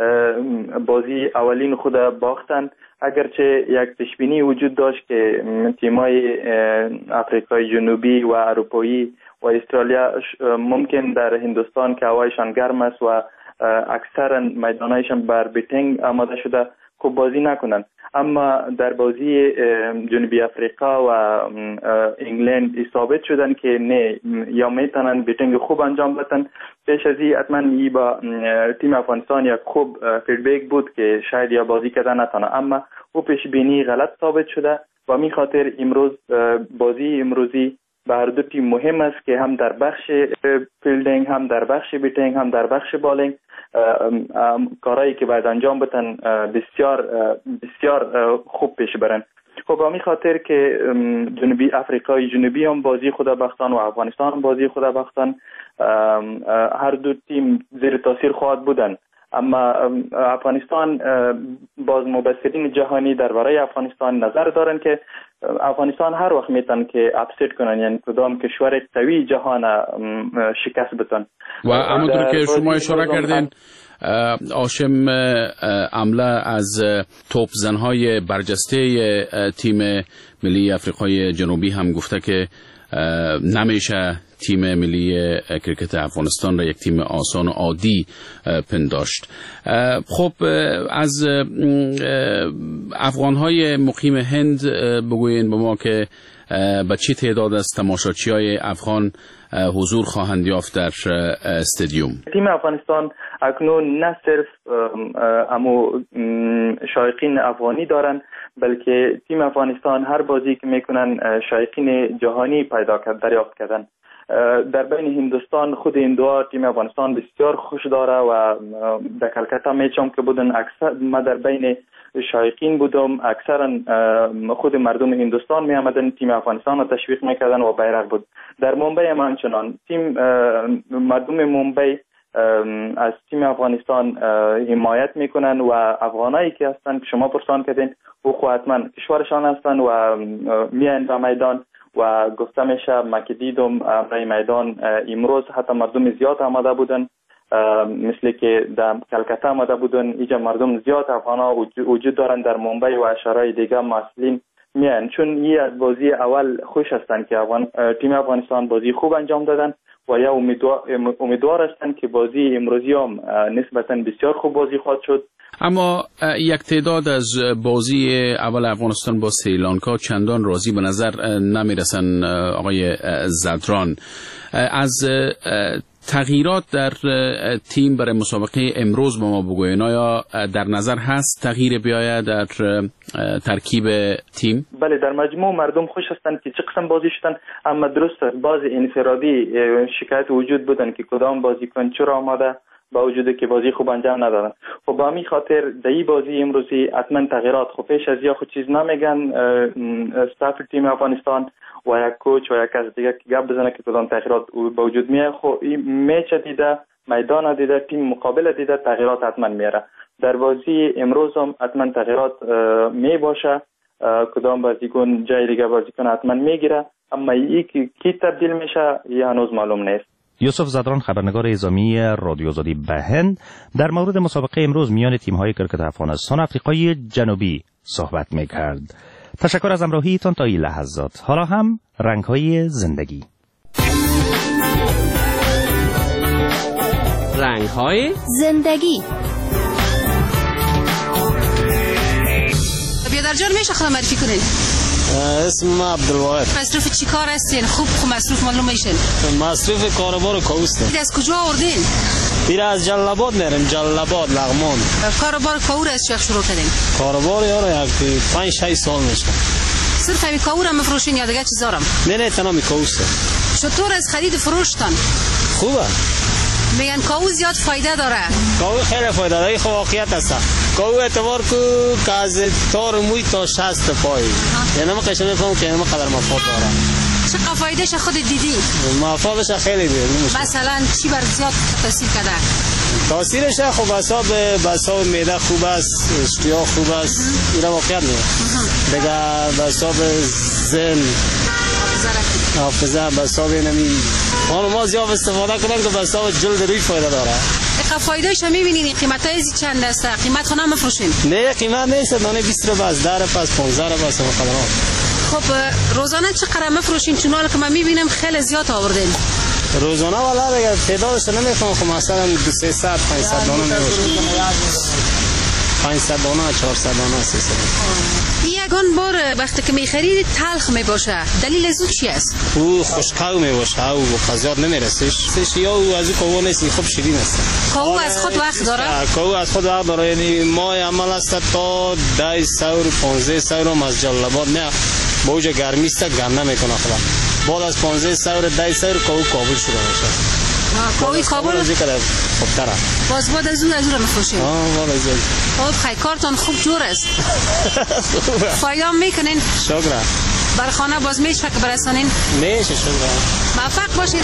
بازی اولین خود باختن، اگرچه یک پیشبینی وجود داشت که تیمای آفریقای جنوبی و اروپایی و استرالیا ممکن در هندوستان که هوایشان گرم است و اکثرا میدانایشان بر بیتینگ آماده شده خوب بازی نکنند، اما در بازی جنوبی افریقا و انگلند ثابت شدن که نه، یا میتونن بیتینگ خوب انجام بدن. پیش از این حتما ای با تیم افغانستان یک خوب فیدبک بود که شاید یا بازی کردن نتونه، اما او پیش بینی غلط ثابت شده و می خاطر امروز بازی امروزی به هر دو تیم مهم است که هم در بخش فیلدینگ، هم در بخش بیتینگ، هم در بخش بالینگ کارهایی که باید انجام بدن بسیار بسیار خوب پیش برن. خب به همین خاطر که جنوبی افریقای جنوبی هم بازی خود باختن و افغانستان هم بازی خود باختن، هر دو تیم زیر تاثیر خواهد بودن. اما افغانستان باز مبصرین جهانی درباره افغانستان نظر دارن که افغانستان هر وقت میتن که اپست کنن، یعنی کدام کشور قوی جهان شکست بدن. و همونطور که شما اشاره کردین هاشم عمله از توپ زنهای برجسته تیم ملی آفریقای جنوبی هم گفته که نمیشه تیم ملی کرکت افغانستان را یک تیم آسان و عادی پنداشت. خب از افغانهای مقیم هند بگوین به ما که به چه تعداد از تماشاچی‌های افغان حضور خواهند یافت در استادیوم؟ تیم افغانستان اکنون نه صرف امو شایقین افغانی دارن، بلکه تیم افغانستان هر بازی که میکنن شایقین جهانی پیدا کرد دریافت کردن. در بین هندوستان خود هندوها تیم افغانستان بسیار خوش داره و در کلکتا میچم که بودن اکثر ما در بین شایقین بودم، اکثرا خود مردم هندوستان می آمدن تیم افغانستان رو تشویق میکردن و بیرق بود. در ممبئی هم همچنان تیم مردم ممبئی از تیم افغانستان حمایت میکنن و افغانایی که هستن که شما پرسان کردین او خود حتما کشورشان هستن و میان در میدان و گفته میشه ما که دیدم برای میدان امروز حتی مردم زیاد آمده بودن، مثل که در کلکتا آمده بودن. اینجا مردم زیاد افغانا وجود دارن در ممبئی و شهرهای دیگه مسئولین میان، چون یه از بازی اول خوش هستن که افغان تیم افغانستان بازی خوب انجام دادن و یا امیدوار, امیدوار هستن که بازی امروزی هم نسبتا بسیار خوب بازی خواهد شد. اما یک تعداد از بازی اول افغانستان با سریلانکا چندان راضی به نظر نمیرسن. آقای زدران، از تغییرات در تیم برای مسابقه امروز با ما بگوین، آیا در نظر هست تغییر بیاید در ترکیب تیم؟ بله، در مجموع مردم خوش هستند که چه قسم بازی شدن، اما درست است باز انفرادی شکایت وجود بودن که کدام بازیکن چرا آماده با وجود که بازی خوب انجام ندادن. خب با همین خاطر در این بازی امروزی حتما تغییرات خب پیش از یا خود چیز نمیگن استاف تیم افغانستان و یک کوچ و یک کس دیگه که گپ بزنه که کدام تغییرات با وجود میاد. خب این میچ دیده، میدان دیده، تیم مقابل دیده، تغییرات حتما میاره. در بازی امروز هم حتما تغییرات می باشه، کدام بازیکن جای دیگه بازیکن حتما میگیره، اما این که کی تبدیل میشه یه هنوز معلوم نیست. یوسف زدران، خبرنگار اعزامی رادیو آزادی به هند، در مورد مسابقه امروز میان تیم‌های کرکت افغانستان و آفریقای جنوبی صحبت می‌کرد. تشکر از همراهیتان تا این لحظات. حالا هم رنگ‌های زندگی. رنگ‌های زندگی. بیادر جان میشه خودم معرفی کنین؟ اسم ما عبدالواحد. مصروف چی کار هستین؟ خوب خوب مصروف معلوم میشین؟ مصروف کاروبار و کاوست. از کجا آوردین؟ بیره از جلال‌آباد میریم، جلال‌آباد لغمان. کاروبار کاور از چه شروع کردین؟ کاروبار یارو یک پنج شش سال میشه. صرف همین کاور هم میفروشین یا دیگه چیزارم؟ نه نه تنها می کاوست. چطور از خرید فروشتن؟ خوبه. میگن کاو زیاد فایده داره. کاو خیلی فایده داره، خب واقعیت است. کاو اعتبار کو که از تار موی تا شست پای. یعنی من قشنگ میفهمم که اینم قدر مفاد داره. چه فایدهش خود دیدی؟ مفادش خیلی دیدی. مثلا چی بر زیاد تاثیر کرده؟ تاثیرش خب حساب حساب معده خوب است، اشتها خوب است. این واقعیت نه. دیگه حساب ذهن حافظه به حساب نمی خانم ما زیاد استفاده کنن که به حساب جلد روی فایده داره. اقا فایدهش میبینین این قیمت های چند است؟ قیمت خونه مفروشین؟ نه قیمت نیست، دانه بیست رو بس، ده رو بس، پانزده رو بس مقدران. خب روزانه چقدر مفروشین؟ چون حالا که من میبینم خیلی زیاد آوردین. روزانه والا دیگه تعدادش نمیخوام، خب مثلا دو سیصد پانصد دانه میباشیم، پانصد دانه چهارصد دانه سیصد. یگان بار وقتی که میخرید تلخ میباشه، دلیل از اون چی است؟ او خشکاو میباشه، او قضیات نمیرسیش یا او از او کاو نیست، خوب شیرین است. کاو از خود وقت داره؟ کاو از خود وقت داره، یعنی ما عمل است تا ده سور پانزده سور از جلبات نه با اوجا گرمی است گرم نمیکنه خدا. بعد از پانزده سور ده سور کاو کابل شده میشه. کاوی کابل از اینکه خوب تره. باز بعد از اون از اون میفروشیم. آه والا از اون. خب خیلی کارتون خوب جور است. فایده میکنین؟ شکر. بر خانه باز میشه که برسانین؟ میشه شکر. موفق باشید.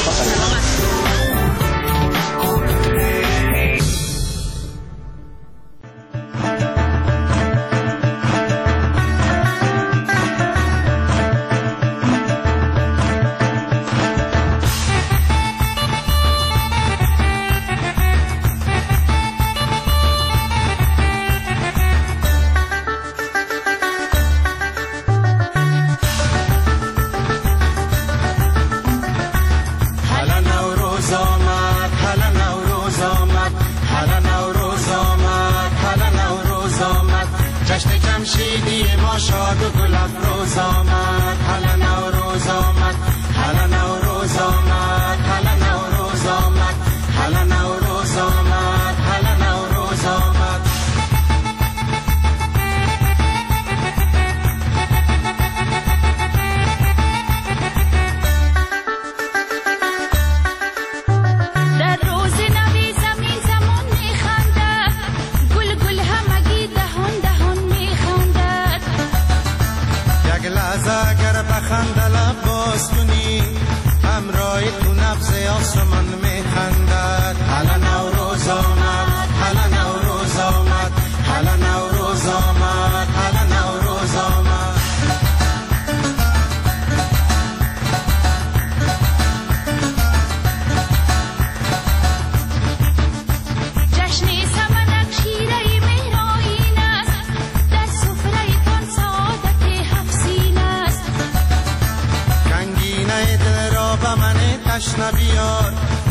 بیار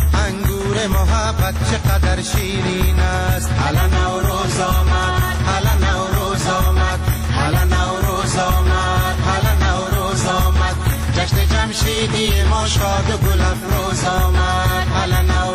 انگور محبت چقدر شیرین است. حالا نوروز آمد، حالا نوروز آمد، حالا نوروز آمد، حالا نوروز آمد، جشن جمشیدی ما شاد و گل افروز آمد. حالا